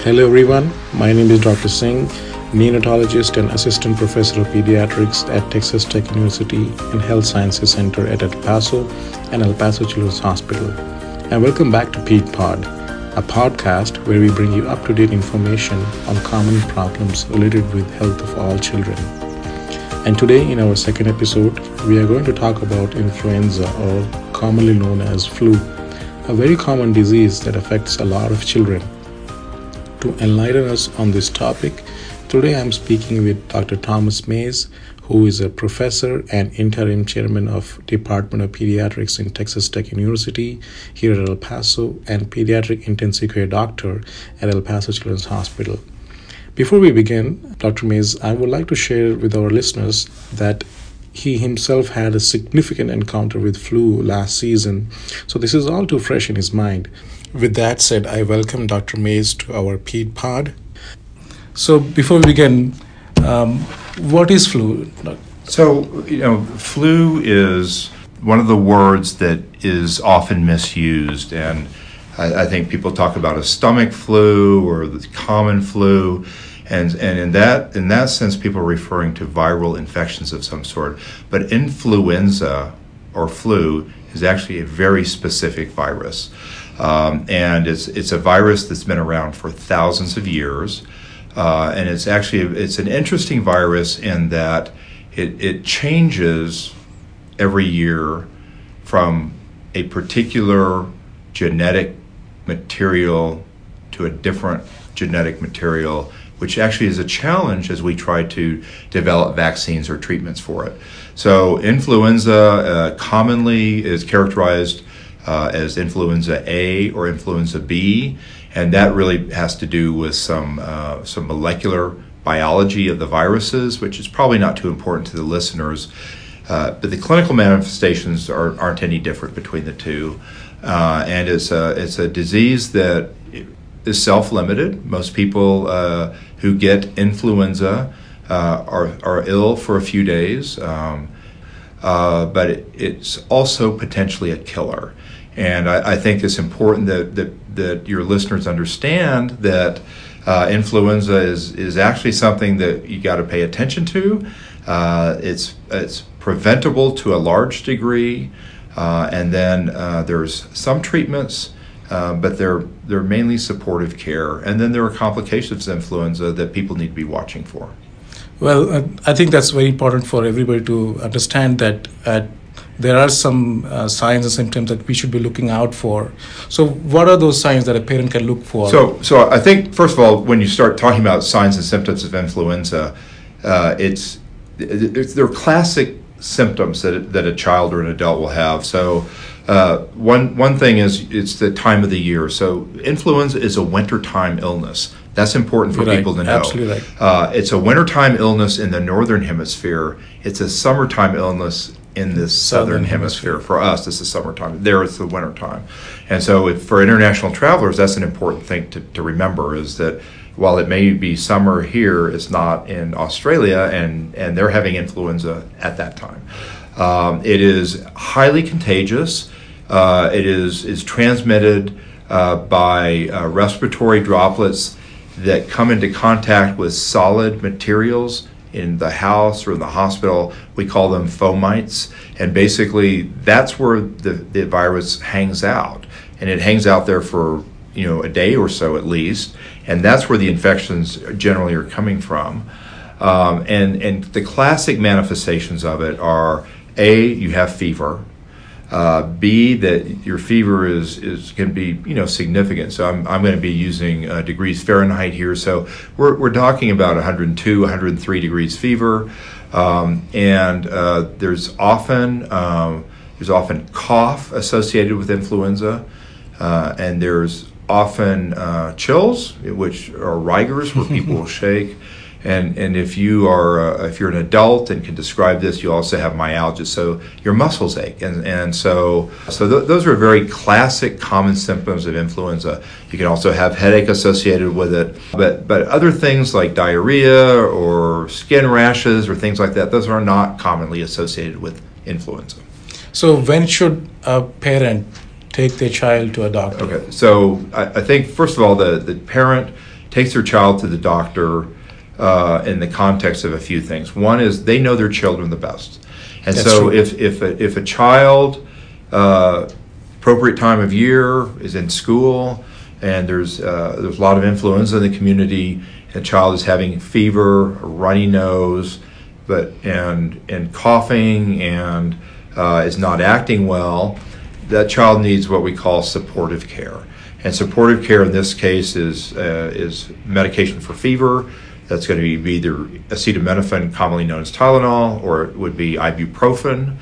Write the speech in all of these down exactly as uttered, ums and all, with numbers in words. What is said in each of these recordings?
Hello everyone, my name is Doctor Singh, neonatologist and assistant professor of pediatrics at Texas Tech University and Health Sciences Center at El Paso and El Paso Children's Hospital. And welcome back to PEDPod, a podcast where we bring you up-to-date information on common problems related with health of all children. And today in our second episode, we are going to talk about influenza, or commonly known as flu, a very common disease that affects a lot of children. To enlighten us on this topic, today I am speaking with Doctor Thomas Mays, who is a professor and interim chairman of Department of Pediatrics in Texas Tech University here at El Paso and pediatric intensive care doctor at El Paso Children's Hospital. Before we begin, Doctor Mays, I would like to share with our listeners that he himself had a significant encounter with flu last season, so this is all too fresh in his mind. With that said, I welcome Doctor Mays to our PEDPod. So before we begin, um, what is flu? So, you know, flu is one of the words that is often misused, and I, I think people talk about a stomach flu or the common flu, and and in that in that sense, people are referring to viral infections of some sort. But influenza or flu is actually a very specific virus. Um, and it's it's a virus that's been around for thousands of years, uh, and it's actually it's an interesting virus in that it it changes every year from a particular genetic material to a different genetic material, which actually is a challenge as we try to develop vaccines or treatments for it. So influenza uh, commonly is characterized Uh, as influenza A or influenza B, and that really has to do with some uh, some molecular biology of the viruses, which is probably not too important to the listeners. Uh, but the clinical manifestations are, aren't any different between the two, uh, and it's a it's a disease that is self-limited. Most people uh, who get influenza uh, are are ill for a few days, um, uh, but it, it's also potentially a killer. And I, I think it's important that, that, that your listeners understand that uh, influenza is, is actually something that you got to pay attention to. Uh, it's it's preventable to a large degree, uh, and then uh, there's some treatments, uh, but they're they're mainly supportive care. And then there are complications of influenza that people need to be watching for. Well, uh, I think that's very important for everybody to understand that uh, there are some uh, signs and symptoms that we should be looking out for. So what are those signs that a parent can look for? So so I think, first of all, when you start talking about signs and symptoms of influenza, uh, it's, it's they're classic symptoms that, that a child or an adult will have. So uh, one, one thing is it's the time of the year. So influenza is a wintertime illness. That's important for You're people right. to know. Absolutely right. Uh, it's a wintertime illness in the northern hemisphere. It's a summertime illness in the southern, southern hemisphere. hemisphere. For us, this is summertime. There, it's the wintertime. And so if, for international travelers, that's an important thing to, to remember, is that while it may be summer here, it's not in Australia, and, and they're having influenza at that time. Um, it is highly contagious. Uh, it is, is transmitted uh, by uh, respiratory droplets that come into contact with solid materials in the house or in the hospital. We call them fomites, and basically that's where the, the virus hangs out, and it hangs out there for you know a day or so at least, and that's where the infections generally are coming from. Um, and and the classic manifestations of it are: A, you have fever. Uh, B, that your fever is, is can be you know significant. So I'm I'm going to be using uh, degrees Fahrenheit here. So we're we're talking about one hundred two, one hundred three degrees fever, um, and uh, there's often um, there's often cough associated with influenza, uh, and there's often uh, chills, which are rigors, where people will shake. And and if you are uh, if you're an adult and can describe this, you also have myalgia, so your muscles ache, and and so so th- those are very classic common symptoms of influenza. You can also have headache associated with it, but but other things like diarrhea or skin rashes or things like that, those are not commonly associated with influenza. So when should a parent take their child to a doctor? Okay, so I, I think first of all, the the parent takes their child to the doctor uh, in the context of a few things. One is they know their children the best. And That's so true. if, if, a, if a child, uh, appropriate time of year, is in school, and there's, uh, there's a lot of influenza in the community, and a child is having fever, a runny nose, but and and coughing and uh, is not acting well, that child needs what we call supportive care. And supportive care in this case is uh, is medication for fever. That's going to be either acetaminophen, commonly known as Tylenol, or it would be ibuprofen,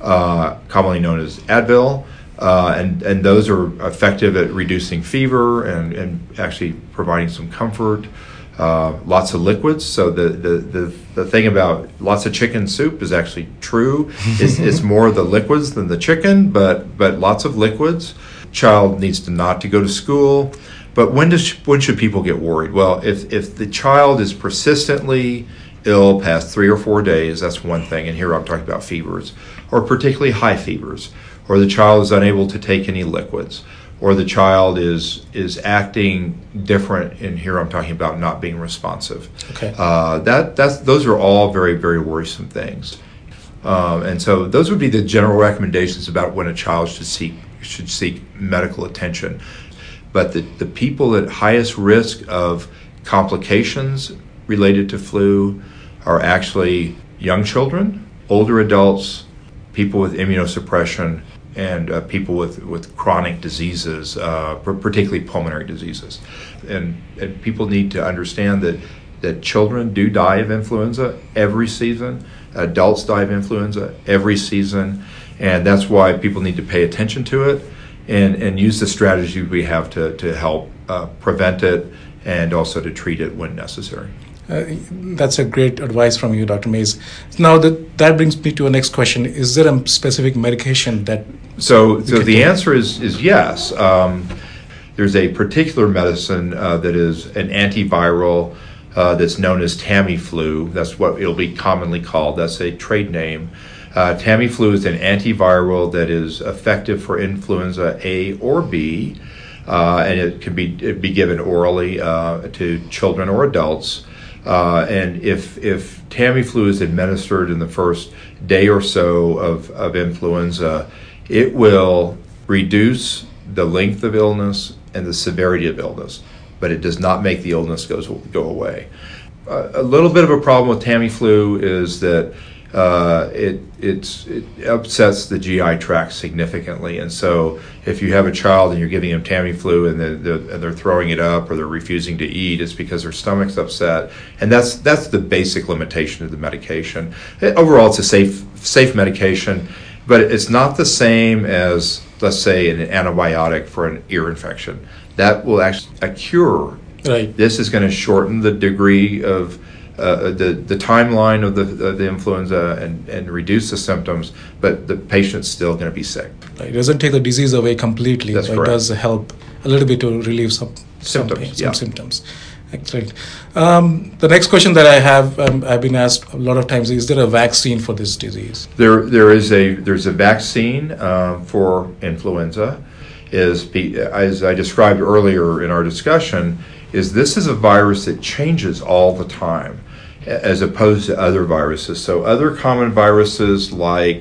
uh, commonly known as Advil. Uh, and, and those are effective at reducing fever and, and actually providing some comfort. Uh, lots of liquids. So the, the, the, the thing about lots of chicken soup is actually true. It's, it's more the liquids than the chicken, but but lots of liquids. Child needs to not to go to school. But when does when should people get worried? Well, if if the child is persistently ill past three or four days, that's one thing. And here I'm talking about fevers, or particularly high fevers, or the child is unable to take any liquids, or the child is is acting different, and here I'm talking about not being responsive. Okay. Uh, that that's those are all very very worrisome things, um, and so those would be the general recommendations about when a child should seek should seek medical attention. But the the people at highest risk of complications related to flu are actually young children, older adults, people with immunosuppression, and uh, people with, with chronic diseases, uh, particularly pulmonary diseases. And, and people need to understand that, that children do die of influenza every season, adults die of influenza every season, and that's why people need to pay attention to it and, and use the strategy we have to, to help uh, prevent it and also to treat it when necessary. Uh, that's a great advice from you, Doctor Mays. Now, that, that brings me to a next question. Is there a specific medication that... So so the answer is, is yes. Um, there's a particular medicine uh, that is an antiviral uh, that's known as Tamiflu. That's what it'll be commonly called. That's a trade name. Uh, Tamiflu is an antiviral that is effective for influenza A or B, uh, and it can be, it be given orally uh, to children or adults. Uh, and if if Tamiflu is administered in the first day or so of, of influenza, it will reduce the length of illness and the severity of illness, but it does not make the illness go, go away. Uh, a little bit of a problem with Tamiflu is that uh, it, it's, it upsets the G I tract significantly. And so if you have a child and you're giving them Tamiflu and they're, they're, and they're throwing it up or they're refusing to eat, it's because their stomach's upset. And that's that's the basic limitation of the medication. It, overall, it's a safe safe medication, but it's not the same as, let's say, an antibiotic for an ear infection. That will actually a cure. Right. This is going to shorten the degree of Uh, the the timeline of the of the influenza and, and reduce the symptoms, but the patient's still going to be sick. It doesn't take the disease away completely, That's but correct. it does help a little bit to relieve some Symptoms, some, pain, some yeah. symptoms. Excellent. Um, the next question that I have, um, I've been asked a lot of times: is there a vaccine for this disease? There there is a there's a vaccine uh, for influenza. Is as I described earlier in our discussion, is this is a virus that changes all the time, as opposed to other viruses. So other common viruses like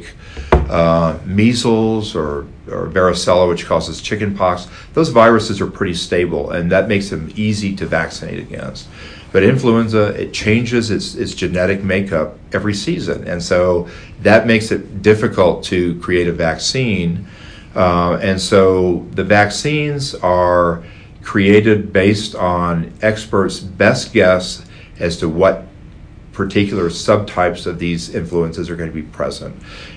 uh, measles or, or varicella, which causes chickenpox, those viruses are pretty stable, and that makes them easy to vaccinate against. But influenza, it changes its, its genetic makeup every season, and so that makes it difficult to create a vaccine. Uh, and so the vaccines are created based on experts' best guess as to what particular subtypes of these influences are going to be present.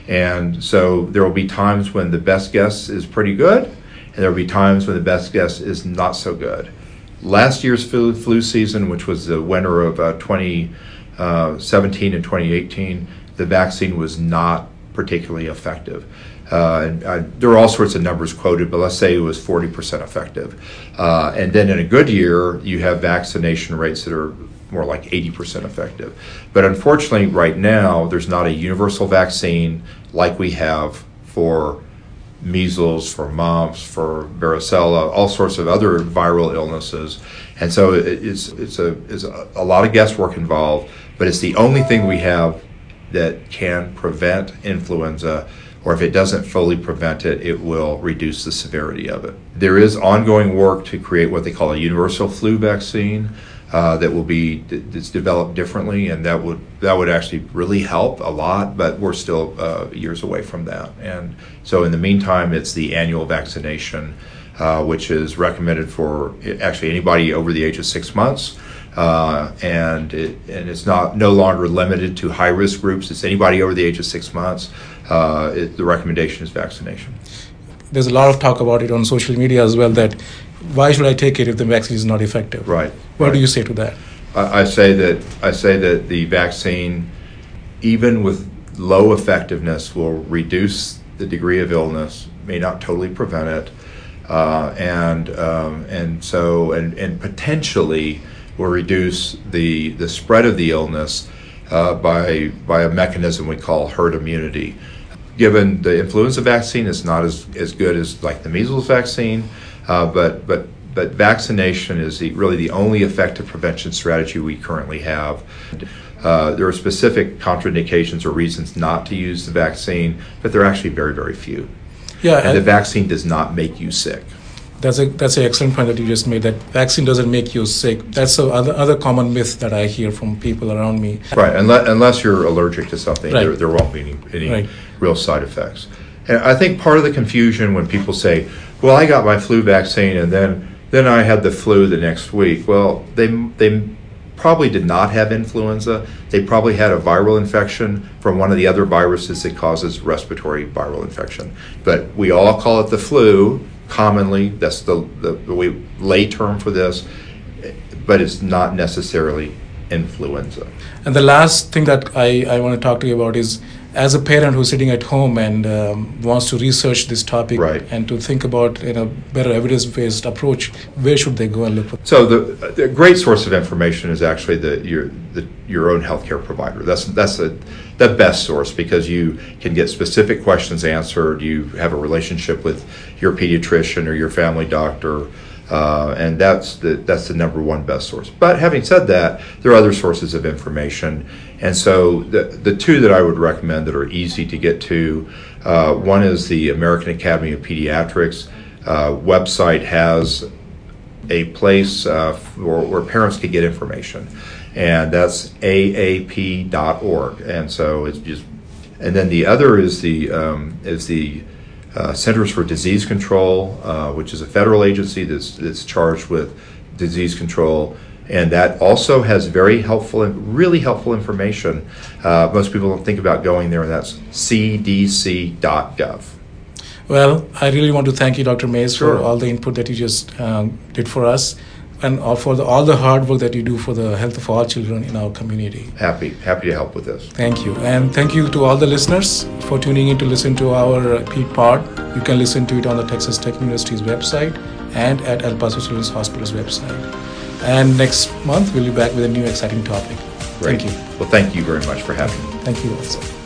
And so there will be times when the best guess is pretty good, and there will be times when the best guess is not so good. Last year's flu, flu season, which was the winter of uh, twenty seventeen and twenty eighteen, the vaccine was not particularly effective. Uh, and, uh, there are all sorts of numbers quoted, but let's say it was forty percent effective. Uh, and then in a good year, you have vaccination rates that are more like eighty percent effective. But unfortunately, right now, there's not a universal vaccine like we have for measles, for mumps, for varicella, all sorts of other viral illnesses. And so it, it's it's a it's a, a lot of guesswork involved, but it's the only thing we have that can prevent influenza, or if it doesn't fully prevent it, it will reduce the severity of it. There is ongoing work to create what they call a universal flu vaccine uh, that will be that's developed differently, and that would that would actually really help a lot, but we're still uh, years away from that. And so in the meantime, it's the annual vaccination, uh, which is recommended for actually anybody over the age of six months. Uh, and it, and it's not no longer limited to high risk groups. It's anybody over the age of six months. Uh, it, the recommendation is vaccination. There's a lot of talk about it on social media as well, that why should I take it if the vaccine is not effective? Right. What right. do you say to that? I, I say that I say that the vaccine, even with low effectiveness, will reduce the degree of illness, may not totally prevent it, uh, and um, and so and and potentially will reduce the the spread of the illness uh, by by a mechanism we call herd immunity. Given the influenza vaccine is not as, as good as like the measles vaccine, uh, but but but vaccination is the, really the only effective prevention strategy we currently have. Uh, there are specific contraindications or reasons not to use the vaccine, but they're actually very, very few. Yeah, and the vaccine does not make you sick. That's a that's an excellent point that you just made, that vaccine doesn't make you sick. That's the other, other common myth that I hear from people around me. Right, unless, unless you're allergic to something, right. there, there won't be any, any right. real side effects. And I think part of the confusion when people say, well, I got my flu vaccine and then then I had the flu the next week. Well, they they probably did not have influenza. They probably had a viral infection from one of the other viruses that causes respiratory viral infection. But we all call it the flu. Commonly, that's the, the, the way, lay term for this, but it's not necessarily influenza. And the last thing that I, I want to talk to you about is, as a parent who's sitting at home and um, wants to research this topic right. and to think about, you know, better evidence-based approach, where should they go and look for? So the, the great source of information is actually the your the, your own healthcare provider. That's that's a, the best source, because you can get specific questions answered. You have a relationship with your pediatrician or your family doctor. Uh, and that's the that's the number one best source. But having said that, there are other sources of information, and so the the two that I would recommend that are easy to get to, uh, one is the American Academy of Pediatrics uh, website has a place uh, for, where parents can get information, and that's A A P dot org. And so it's just, and then the other is the um, is the Uh, Centers for Disease Control, uh, which is a federal agency that's, that's charged with disease control, and that also has very helpful and really helpful information. Uh, most people don't think about going there, and that's C D C dot gov. Well, I really want to thank you, Doctor Mays, Sure. for all the input that you just um, did for us, and all for the, all the hard work that you do for the health of all children in our community. Happy, happy to help with this. Thank you. And thank you to all the listeners for tuning in to listen to our uh, Pete Pod. You can listen to it on the Texas Tech University's website and at El Paso Children's Hospital's website. And next month, we'll be back with a new exciting topic. Great. Thank you. Well, thank you very much for having me. Thank you also.